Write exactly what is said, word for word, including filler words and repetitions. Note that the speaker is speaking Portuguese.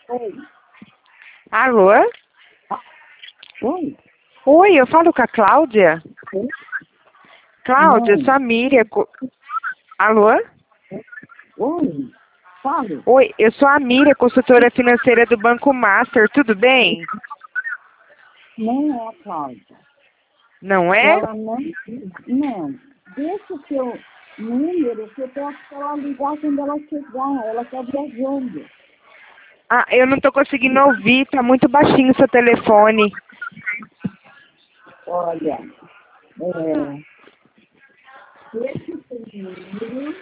Oi. Alô? Oi? Oi, eu falo com a Cláudia? Oi? Cláudia, eu Não. sou a Miriam. co- Alô? Oi? Fale. Oi, eu sou a Miriam, consultora financeira do Banco Master, tudo bem? Não é a Cláudia. Não é? Ela não... Não. Deixa o seu número que eu peço para ela ligar quando ela chegar. Ela está viajando. Ah, eu não tô conseguindo ouvir, tá muito baixinho o seu telefone. Olha, é... Deixa o seu número...